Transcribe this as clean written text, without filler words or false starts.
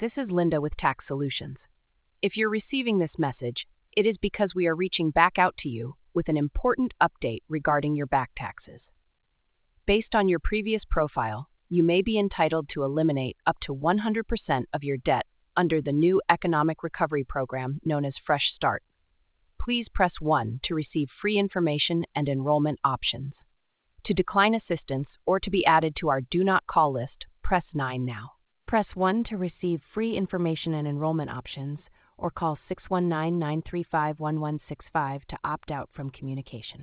This is Linda with Tax Solutions. If you're receiving this message, it is because we are reaching back out to you with an important update regarding your back taxes. Based on your previous profile, you may be entitled to eliminate up to 100% of your debt under the new economic recovery program known as Fresh Start. Please press 1 to receive free information and enrollment options. To decline assistance or to be added to our Do Not Call list, press 9 now. Press 1 to receive free information and enrollment options, or call 619-935-1165 to opt out from communication.